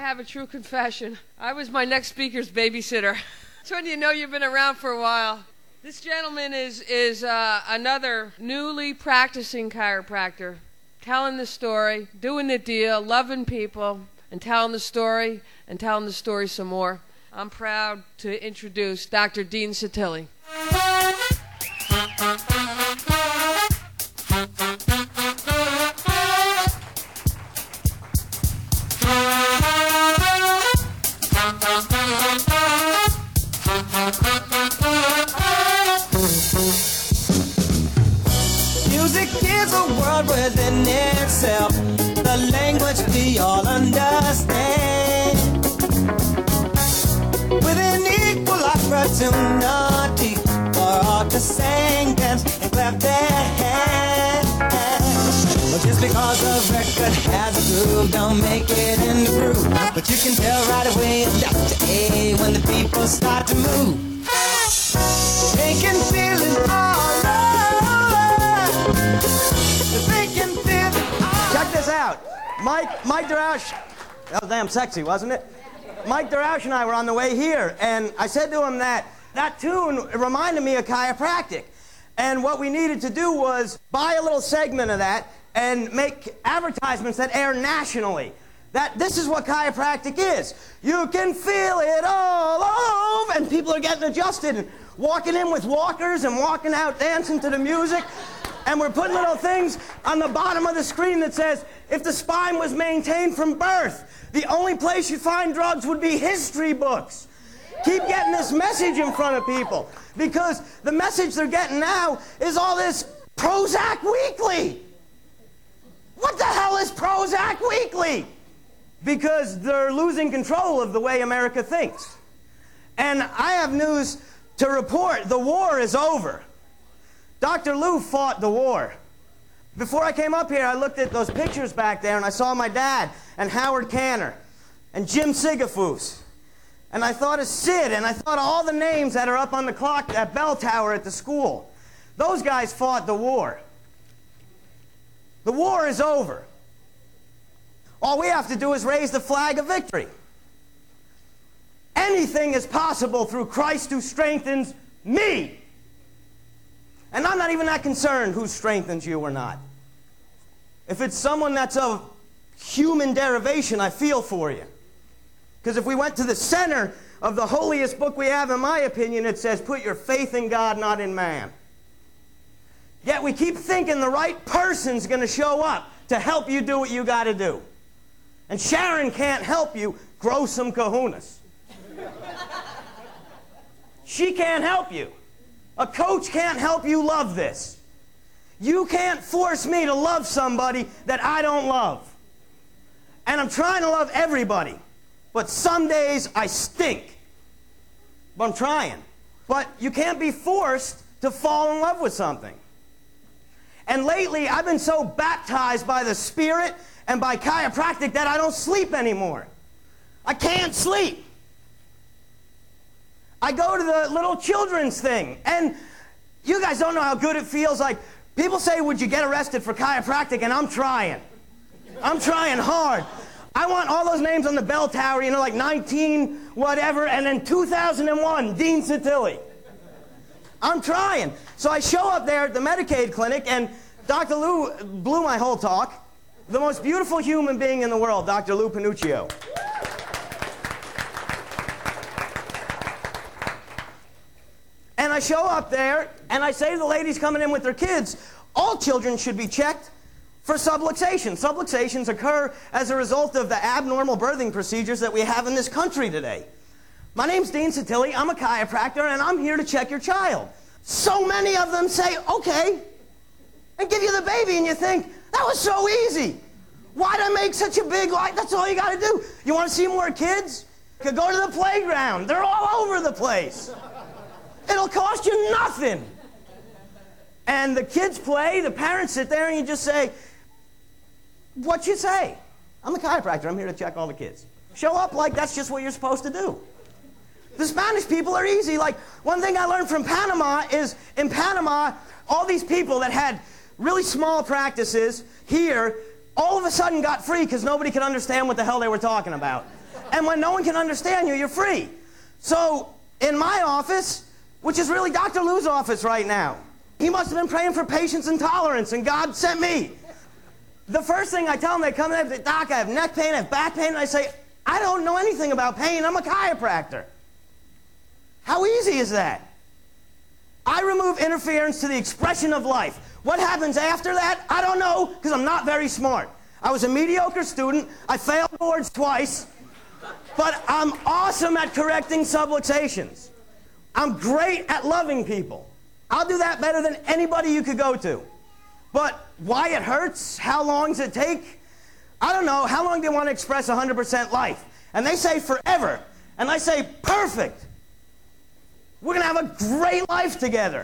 have a true confession. I was my next speaker's babysitter. That's when you know you've been around for a while. This gentleman is another newly practicing chiropractor, telling the story, doing the deal, loving people, and telling the story some more. I'm proud to introduce Dr. Dean Satili. Music is a world within itself, the language we all understand. With an equal opportunity for all to sing, dance, and clap their hands. But just because a record has a groove, don't make it in the groove. But you can tell right away it's Dr. A when the people start to move. They can feel it all over. They can feel it all. Check this out. Mike Droush, that was damn sexy, wasn't it? Mike Droush and I were on the way here, and I said to him that tune reminded me of chiropractic. And what we needed to do was buy a little segment of that and make advertisements that air nationally. That this is what chiropractic is. You can feel it all over, and people are getting adjusted and walking in with walkers and walking out dancing to the music. And we're putting little things on the bottom of the screen that says, if the spine was maintained from birth, the only place you'd find drugs would be history books. Keep getting this message in front of people, because the message they're getting now is all this Prozac Weekly. What the hell is Prozac Weekly? Because they're losing control of the way America thinks. And I have news to report. The war is over. Dr. Lou fought the war. Before I came up here, I looked at those pictures back there, and I saw my dad and Howard Canner and Jim Sigafus. And I thought of Sid, and I thought of all the names that are up on the clock, that bell tower at the school. Those guys fought the war. The war is over. All we have to do is raise the flag of victory. Anything is possible through Christ who strengthens me. And I'm not even that concerned who strengthens you or not. If it's someone that's of human derivation, I feel for you. Because if we went to the center of the holiest book we have, in my opinion, it says, put your faith in God, not in man. Yet we keep thinking the right person's going to show up to help you do what you got to do. And Sharon can't help you grow some kahunas. She can't help you. A coach can't help you love this. You can't force me to love somebody that I don't love. And I'm trying to love everybody. But some days I stink. But I'm trying. But you can't be forced to fall in love with something. And lately I've been so baptized by the Spirit and by chiropractic that I don't sleep anymore. I can't sleep. I go to the little children's thing, and you guys don't know how good it feels. Like, people say, would you get arrested for chiropractic? And I'm trying. I'm trying hard. I want all those names on the bell tower, you know, like 19 whatever, and then 2001, Dean Satili. I'm trying. So I show up there at the Medicaid clinic, and Dr. Lou blew my whole talk. The most beautiful human being in the world, Dr. Lou Panuccio. And I show up there, and I say to the ladies coming in with their kids, all children should be checked for subluxation. Subluxations occur as a result of the abnormal birthing procedures that we have in this country today. My name's Dean Satili, I'm a chiropractor, and I'm here to check your child. So many of them say, okay, and give you the baby, and you think, that was so easy. Why'd I make such a big light? That's all you gotta do. You wanna see more kids? You could go to the playground. They're all over the place. It'll cost you nothing. And the kids play, the parents sit there, and you just say, what you say? I'm a chiropractor, I'm here to check all the kids. Show up like that's just what you're supposed to do. The Spanish people are easy. Like, one thing I learned from Panama is, in Panama, all these people that had really small practices here, all of a sudden got free because nobody could understand what the hell they were talking about. And when no one can understand you, you're free. So in my office, which is really Dr. Lou's office right now, he must have been praying for patience and tolerance, and God sent me. The first thing I tell them, they come in, they say, Doc, I have neck pain, I have back pain, and I say, I don't know anything about pain, I'm a chiropractor. How easy is that? I remove interference to the expression of life. What happens after that? I don't know, because I'm not very smart. I was a mediocre student, I failed boards twice, but I'm awesome at correcting subluxations. I'm great at loving people. I'll do that better than anybody you could go to. But why it hurts, how long does it take? I don't know. How long do you want to express 100% life? And they say forever. And I say, perfect. We're going to have a great life together.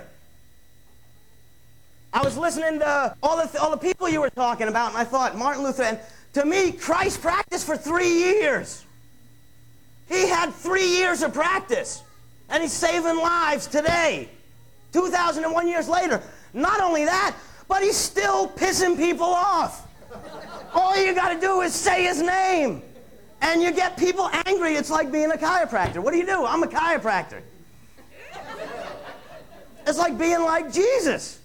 I was listening to all the people you were talking about, and I thought, Martin Luther, and to me, Christ practiced for 3 years. He had 3 years of practice. And he's saving lives today, 2,001 years later. Not only that, but he's still pissing people off. All you got to do is say his name, and you get people angry. It's like being a chiropractor. What do? I'm a chiropractor. It's like being like Jesus.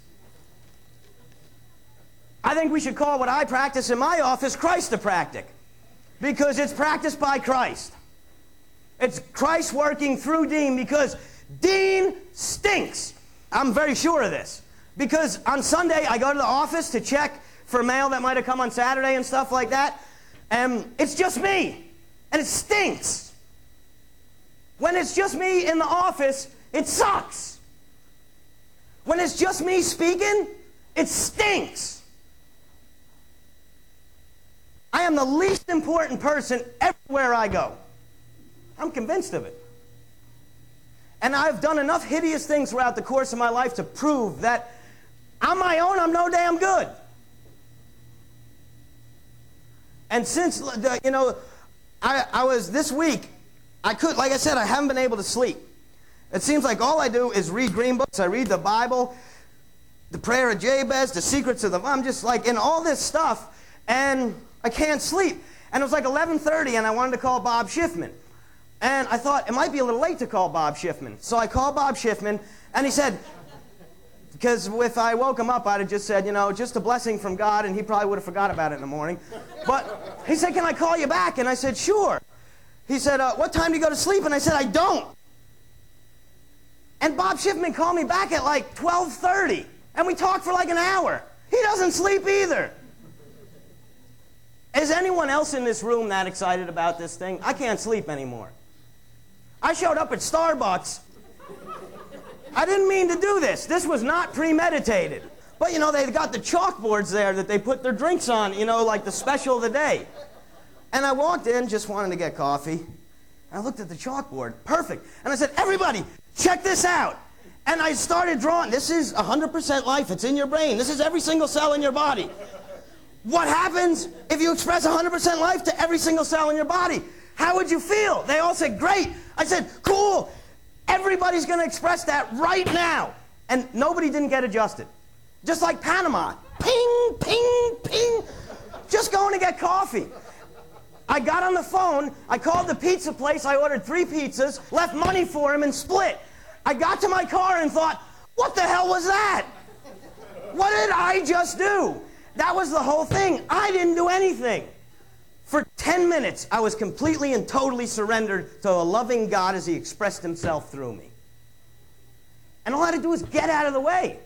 I think we should call what I practice in my office Christopractic, because it's practiced by Christ. It's Christ working through Dean, because Dean stinks. I'm very sure of this. Because on Sunday, I go to the office to check for mail that might have come on Saturday and stuff like that. And it's just me. And it stinks. When it's just me in the office, it sucks. When it's just me speaking, it stinks. I am the least important person everywhere I go. I'm convinced of it. And I've done enough hideous things throughout the course of my life to prove that on my own, I'm no damn good. And since, I was this week, like I said, I haven't been able to sleep. It seems like all I do is read green books. I read the Bible, the prayer of Jabez, the secrets of I'm just like in all this stuff, and I can't sleep. And it was like 11:30, and I wanted to call Bob Schiffman. And I thought, it might be a little late to call Bob Schiffman. So I called Bob Schiffman, and he said, because if I woke him up, I'd have just said, just a blessing from God, and he probably would have forgot about it in the morning. But he said, can I call you back? And I said, sure. He said, what time do you go to sleep? And I said, I don't. And Bob Schiffman called me back at like 12:30, and we talked for like an hour. He doesn't sleep either. Is anyone else in this room that excited about this thing? I can't sleep anymore. I showed up at Starbucks. I didn't mean to do this. This was not premeditated. But, they got the chalkboards there that they put their drinks on, like the special of the day. And I walked in, just wanting to get coffee. And I looked at the chalkboard. Perfect. And I said, everybody, check this out. And I started drawing. This is 100% life. It's in your brain. This is every single cell in your body. What happens if you express 100% life to every single cell in your body? How would you feel? They all said, great. I said, cool. Everybody's going to express that right now. And nobody didn't get adjusted. Just like Panama. Ping, ping, ping. Just going to get coffee. I got on the phone. I called the pizza place. I ordered 3 pizzas, left money for him, and split. I got to my car and thought, what the hell was that? What did I just do? That was the whole thing. I didn't do anything. For 10 minutes, I was completely and totally surrendered to a loving God as he expressed himself through me. And all I had to do was get out of the way.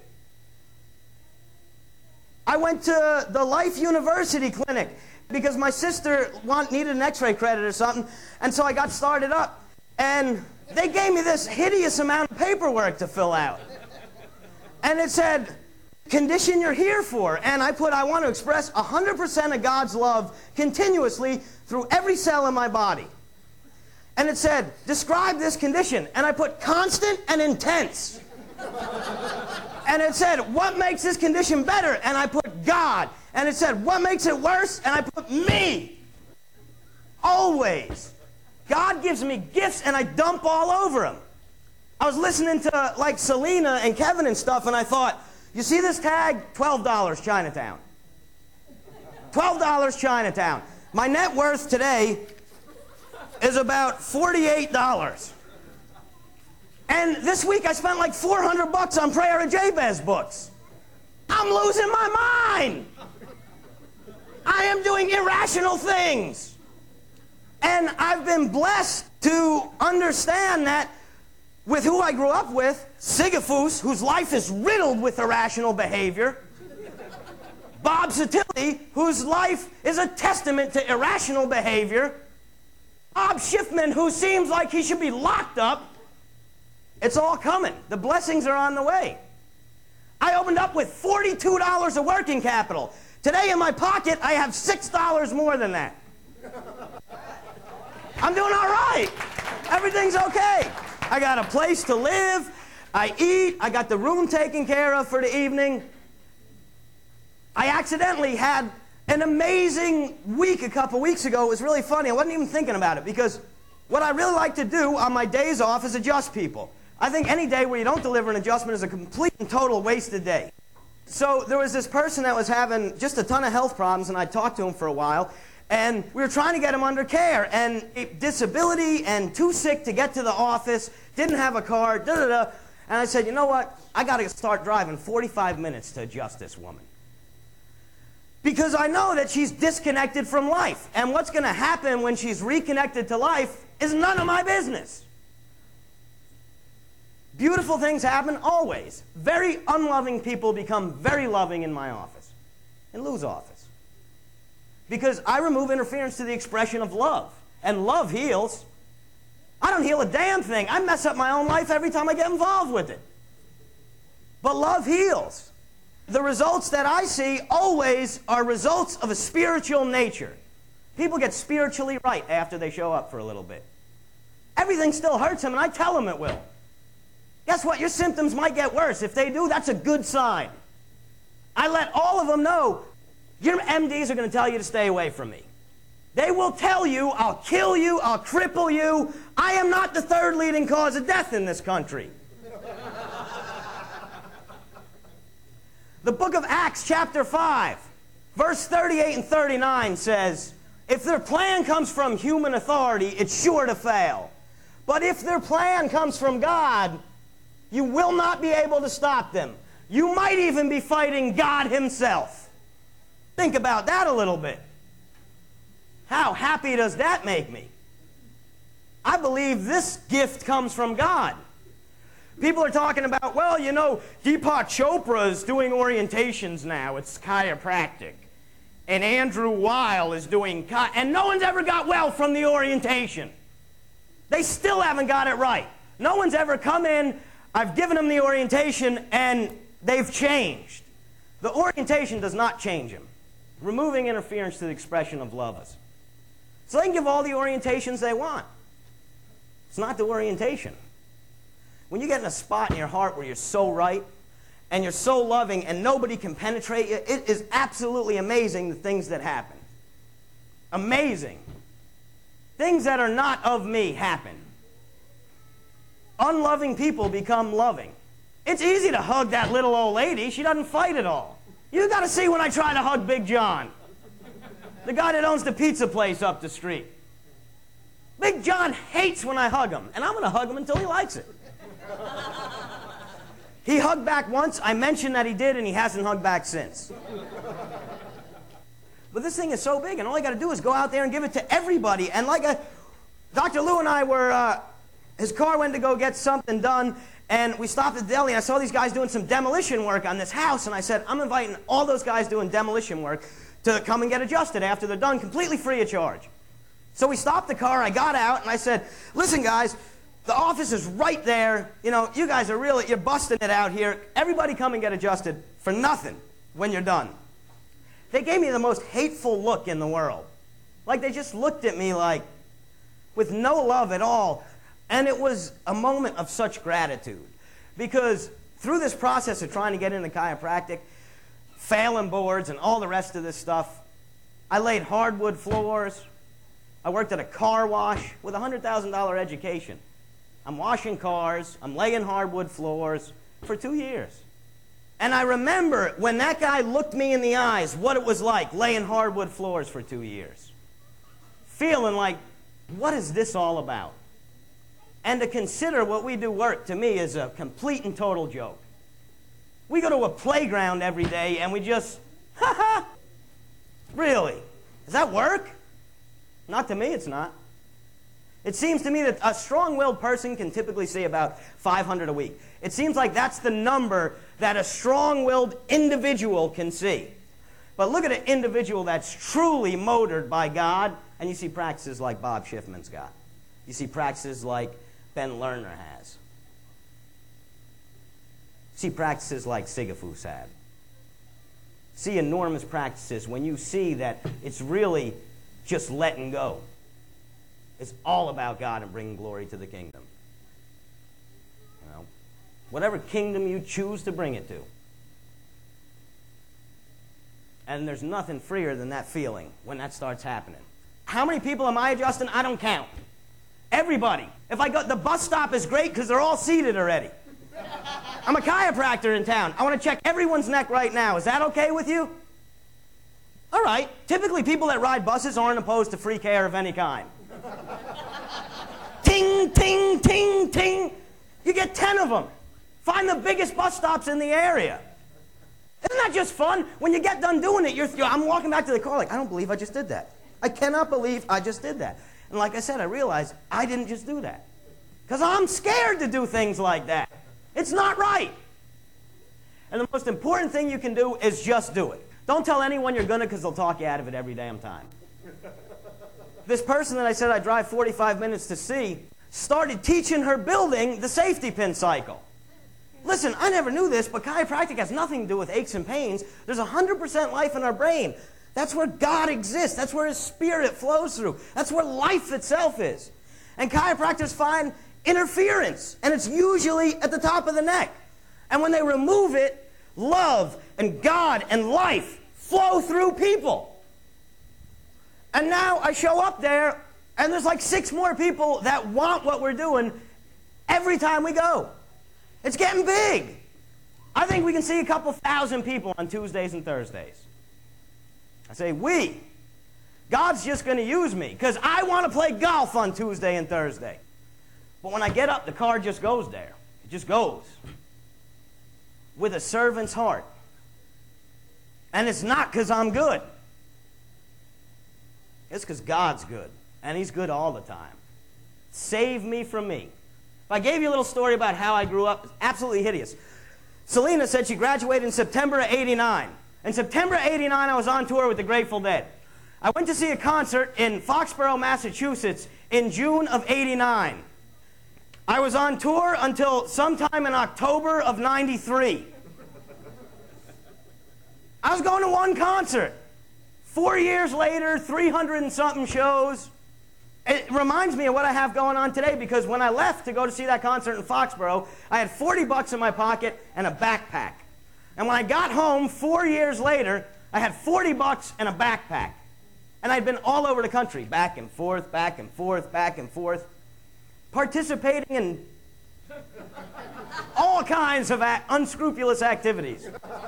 I went to the Life University clinic because my sister needed an x-ray credit or something, and so I got started up. And they gave me this hideous amount of paperwork to fill out. And it said, condition you're here for. And I put, I want to express 100% of God's love continuously through every cell in my body. And it said, describe this condition. And I put constant and intense. And it said, what makes this condition better? And I put God. And it said, what makes it worse? And I put me. Always. God gives me gifts and I dump all over him. I was listening to like Selena and Kevin and stuff, and I thought, you see this tag? $12 Chinatown. $12 Chinatown. My net worth today is about $48. And this week I spent like $400 on Prayer of Jabez books. I'm losing my mind. I am doing irrational things. And I've been blessed to understand that with who I grew up with, Sisyphus, whose life is riddled with irrational behavior, Bob Sotilli, whose life is a testament to irrational behavior, Bob Schiffman, who seems like he should be locked up. It's all coming. The blessings are on the way. I opened up with $42 of working capital. Today in my pocket, I have $6 more than that. I'm doing all right. Everything's okay. I got a place to live. I eat. I got the room taken care of for the evening. I accidentally had an amazing week a couple weeks ago. It was really funny. I wasn't even thinking about it because what I really like to do on my days off is adjust people. I think any day where you don't deliver an adjustment is a complete and total wasted day. So there was this person that was having just a ton of health problems, and I talked to him for a while, and we were trying to get him under care, and disability and too sick to get to the office, didn't have a car, da-da-da. And I said, you know what? I got to start driving 45 minutes to adjust this woman. Because I know that she's disconnected from life. And what's going to happen when she's reconnected to life is none of my business. Beautiful things happen always. Very unloving people become very loving in my office, in Lou's office. Because I remove interference to the expression of love. And love heals. I don't heal a damn thing. I mess up my own life every time I get involved with it. But love heals. The results that I see always are results of a spiritual nature. People get spiritually right after they show up for a little bit. Everything still hurts them, and I tell them it will. Guess what? Your symptoms might get worse. If they do, that's a good sign. I let all of them know, your MDs are going to tell you to stay away from me. They will tell you, I'll kill you, I'll cripple you. I am not the third leading cause of death in this country. The book of Acts, chapter 5, verse 38 and 39 says, if their plan comes from human authority, it's sure to fail. But if their plan comes from God, you will not be able to stop them. You might even be fighting God himself. Think about that a little bit. How happy does that make me? I believe this gift comes from God. People are talking about, well, you know, Deepak Chopra is doing orientations now. It's chiropractic. And Andrew Weil is doing, and no one's ever got well from the orientation. They still haven't got it right. No one's ever come in, I've given them the orientation, and they've changed. The orientation does not change them. Removing interference to the expression of love is. So they can give all the orientations they want. It's not the orientation. When you get in a spot in your heart where you're so right, and you're so loving, and nobody can penetrate you, it is absolutely amazing the things that happen. Amazing. Things that are not of me happen. Unloving people become loving. It's easy to hug that little old lady. She doesn't fight at all. You got to see when I try to hug Big John, the guy that owns the pizza place up the street. Big John hates when I hug him, and I'm going to hug him until he likes it. He hugged back once. I mentioned that he did, and he hasn't hugged back since. But this thing is so big, and all you got to do is go out there and give it to everybody. And like Dr. Lou and I were, his car went to go get something done, and we stopped at the deli, and I saw these guys doing some demolition work on this house, and I said, I'm inviting all those guys doing demolition work to come and get adjusted after they're done, completely free of charge. So we stopped the car, I got out, and I said, listen, guys, the office is right there. You know, you guys are really, you're busting it out here. Everybody come and get adjusted for nothing when you're done. They gave me the most hateful look in the world. Like they just looked at me like, with no love at all. And it was a moment of such gratitude. Because through this process of trying to get into chiropractic, failing boards and all the rest of this stuff, I laid hardwood floors. I worked at a car wash with a $100,000 education. I'm washing cars, I'm laying hardwood floors for 2 years. And I remember when that guy looked me in the eyes, what it was like laying hardwood floors for 2 years. Feeling like what is this all about? And to consider what we do work, to me, is a complete and total joke. We go to a playground every day and we just, ha ha, really? Does that work? Not to me, it's not. It seems to me that a strong-willed person can typically see about 500 a week. It seems like that's the number that a strong-willed individual can see. But look at an individual that's truly motored by God, and you see practices like Bob Schiffman's got. You see practices like Ben Lerner has. You see practices like Sigafus had. See enormous practices when you see that it's really just letting go. It's all about God and bringing glory to the kingdom. You know, whatever kingdom you choose to bring it to. And there's nothing freer than that feeling when that starts happening. How many people am I adjusting? I don't count. Everybody. If I go, the bus stop is great because they're all seated already. I'm a chiropractor in town. I want to check everyone's neck right now. Is that okay with you? All right. Typically, people that ride buses aren't opposed to free care of any kind. Ting, ting, ting, ting. You get 10 of them. Find the biggest bus stops in the area. Isn't that just fun? When you get done doing it, I'm walking back to the car like, I don't believe I just did that. I cannot believe I just did that. And like I said, I realized I didn't just do that. Because I'm scared to do things like that. It's not right. And the most important thing you can do is just do it. Don't tell anyone you're going to because they'll talk you out of it every damn time. This person that I said I drive 45 minutes to see started teaching her building the safety pin cycle. Listen, I never knew this, but chiropractic has nothing to do with aches and pains. There's 100% life in our brain. That's where God exists. That's where His Spirit flows through. That's where life itself is. And chiropractors find interference, and it's usually at the top of the neck. And when they remove it, love and God and life flow through people. And now I show up there, and there's like 6 more people that want what we're doing every time we go. It's getting big. I think we can see a couple thousand people on Tuesdays and Thursdays. I say, we. God's just going to use me because I want to play golf on Tuesday and Thursday. But when I get up, the car just goes there. It just goes. With a servant's heart. And it's not because I'm good. It's because God's good. And He's good all the time. Save me from me. If I gave you a little story about how I grew up, it's absolutely hideous. Selena said she graduated in September of '89. In September of '89, I was on tour with the Grateful Dead. I went to see a concert in Foxborough, Massachusetts in June of '89. I was on tour until sometime in October of '93. I was going to one concert. 4 years later, 300 and something shows. It reminds me of what I have going on today because when I left to go to see that concert in Foxborough, I had $40 in my pocket and a backpack. And when I got home 4 years later, I had $40 and a backpack. And I'd been all over the country, back and forth, back and forth, back and forth, participating in all kinds of unscrupulous activities.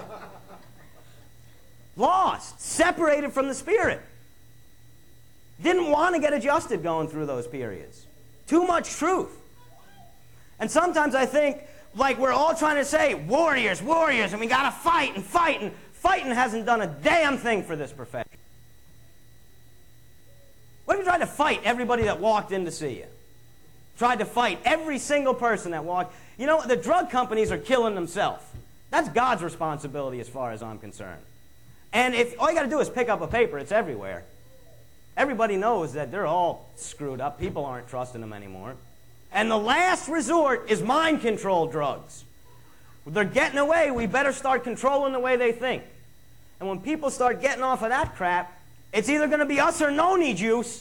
Lost, separated from the Spirit. Didn't want to get adjusted going through those periods. Too much truth. And sometimes I think, like we're all trying to say, warriors, warriors, and we got to fight, and fighting hasn't done a damn thing for this profession. What if you tried to fight everybody that walked in to see you? Tried to fight every single person that walked. You know, the drug companies are killing themselves. That's God's responsibility as far as I'm concerned. And if all you got to do is pick up a paper, it's everywhere. Everybody knows that they're all screwed up. People aren't trusting them anymore. And the last resort is mind control drugs. They're getting away. We better start controlling the way they think. And when people start getting off of that crap, it's either going to be us or noni juice.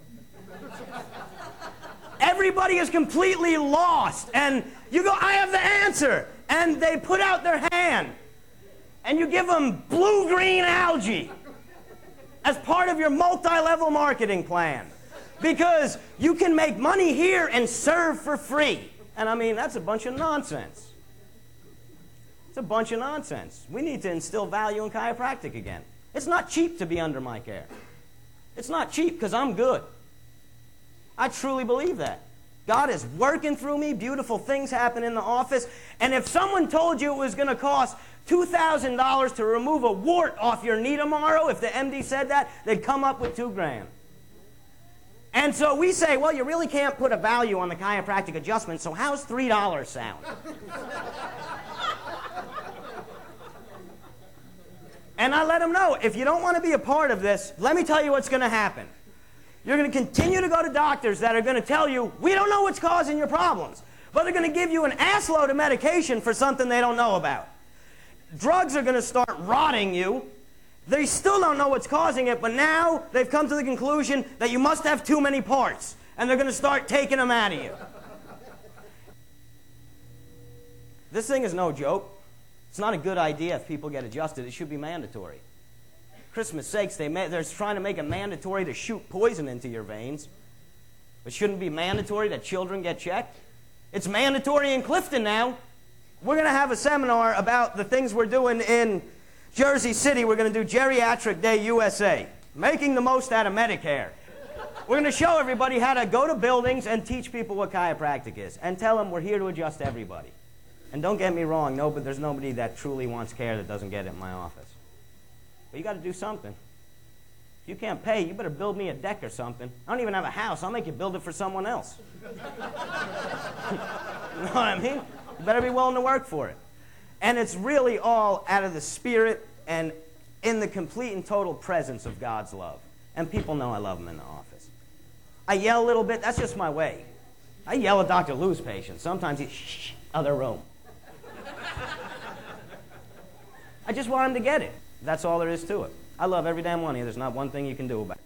Everybody is completely lost. And you go, I have the answer. And they put out their hand. And you give them blue-green algae as part of your multi-level marketing plan. Because you can make money here and serve for free. And I mean, that's a bunch of nonsense. It's a bunch of nonsense. We need to instill value in chiropractic again. It's not cheap to be under my care. It's not cheap because I'm good. I truly believe that. God is working through me. Beautiful things happen in the office. And if someone told you it was going to cost $2,000 to remove a wart off your knee tomorrow, if the MD said that, they'd come up with $2,000. And so we say, well, you really can't put a value on the chiropractic adjustment, so how's $3 sound? And I let them know, if you don't want to be a part of this, let me tell you what's going to happen. You're going to continue to go to doctors that are going to tell you, we don't know what's causing your problems. But they're going to give you an assload of medication for something they don't know about. Drugs are going to start rotting you. They still don't know what's causing it, but now they've come to the conclusion that you must have too many parts. And they're going to start taking them out of you. This thing is no joke. It's not a good idea if people get adjusted. It should be mandatory. Christmas sakes, they're trying to make it mandatory to shoot poison into your veins. It shouldn't be mandatory that children get checked. It's mandatory in Clifton now. We're going to have a seminar about the things we're doing in Jersey City. We're going to do Geriatric Day USA, making the most out of Medicare. We're going to show everybody how to go to buildings and teach people what chiropractic is and tell them we're here to adjust everybody. And don't get me wrong, no, but there's nobody that truly wants care that doesn't get it in my office. But you got to do something. If you can't pay, you better build me a deck or something. I don't even have a house. I'll make you build it for someone else. You know what I mean? You better be willing to work for it. And it's really all out of the Spirit and in the complete and total presence of God's love. And people know I love them in the office. I yell a little bit. That's just my way. I yell at Dr. Lou's patients. Sometimes he's, shh, other room. I just want him to get it. That's all there is to it. I love every damn one of you. There's not one thing you can do about it.